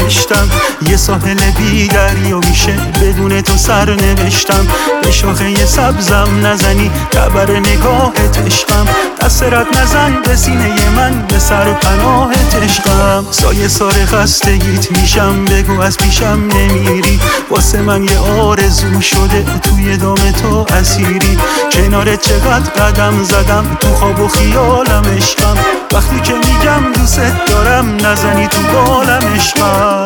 نوشتم. یه ساحل بی دریا میشه بدون تو سر نوشتم. به شاخه سبزم نزنی تبر نگاهت عشقم. دست رد نزن به سینه من به سر پناهت عشقم. سایه سار خستگیت میشم بگو از پیشم نمیری. واسه من یه آرزو شده توی دام تو اسیری. کنارت چقدر قدم زدم تو خواب و خیالم عشقم. وقتی که میگم دوست دارم نزنی تو بالم عشقم.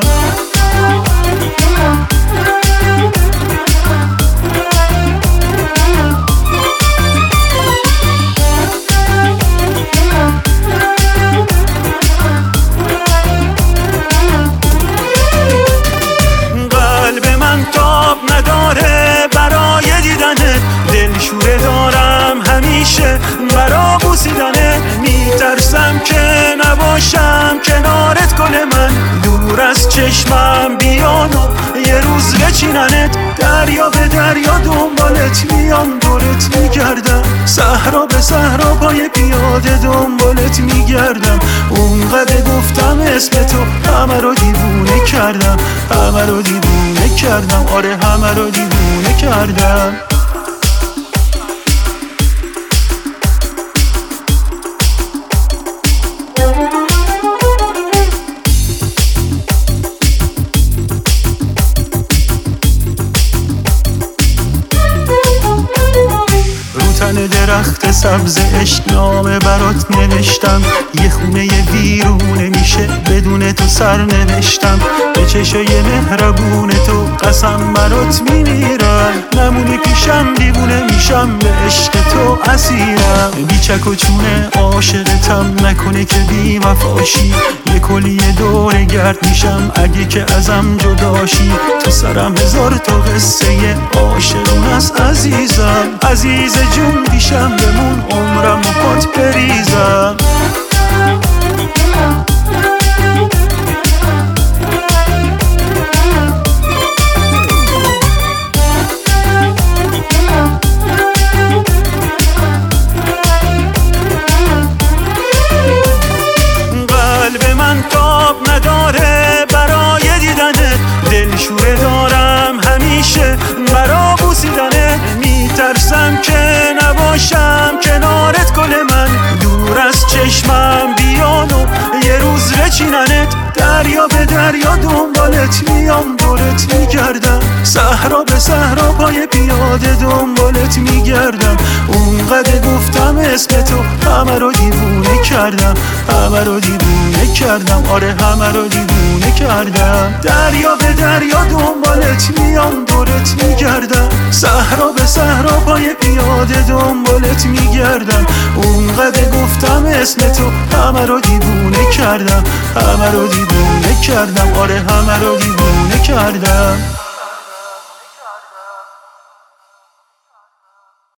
قلب من تاب نداره برای دیدنت. دلشوره دارم همیشه برا بوسیدنت. میترسم که نباشم کنارت کنه من. دور از چشمم بیان و یه روز بچیننت. دریا به دریا دنبالت میام دورت میگردم. صحرا به صحرا پای پیاده دنبالت میگردم. اونقدر گفتم اسم تو همه رو دیوونه کردم. همه رو دیوونه کردم. آره همه رو دیوونه کردم. درخت سبز عشق نامه برات نوشتم. یه خونه ویرونه میشه بدون تو سر نوشتم. به چشای مهربون تو قسم برات میمیرم. نمونی پیشم دیوونه میشم به عشق تو اسیرم. بی چک و چونه عاشقتم نکنه که بی وفاشی. یه کلیه دور گرد میشم اگه که ازم جداشی. تو سرم هزار تا قصه عاشقون است عزیزم. عزیز جون پیشم بمون عمرم و پات بریزم. قلب من تاب نداره برای دیدنت. دلشوره دارم همیشه برا بوسیدنت. میترسم که نباشم کنارت کنه من. دور از چشمم بیان و یه روز بچیننت. دریا به دریا دنبالت میام دورت میگردم. صحرا به صحرا پای پیاده دنبالت میگردم. اونقدر گفتم اسم تو همه رو دیوونه کردم. همه رو دیوونه کردم. آره همه رو دیوونه کردم. دریا به دریا دنبالت میام دورت میگردم. صحرا به صحرا پای پیاده دنبالت میگردم. اونقدر گفتم اسم تو همه رو دیوونه کردم. همه رو دیوونه کردم. آره همه رو دیوونه کردم.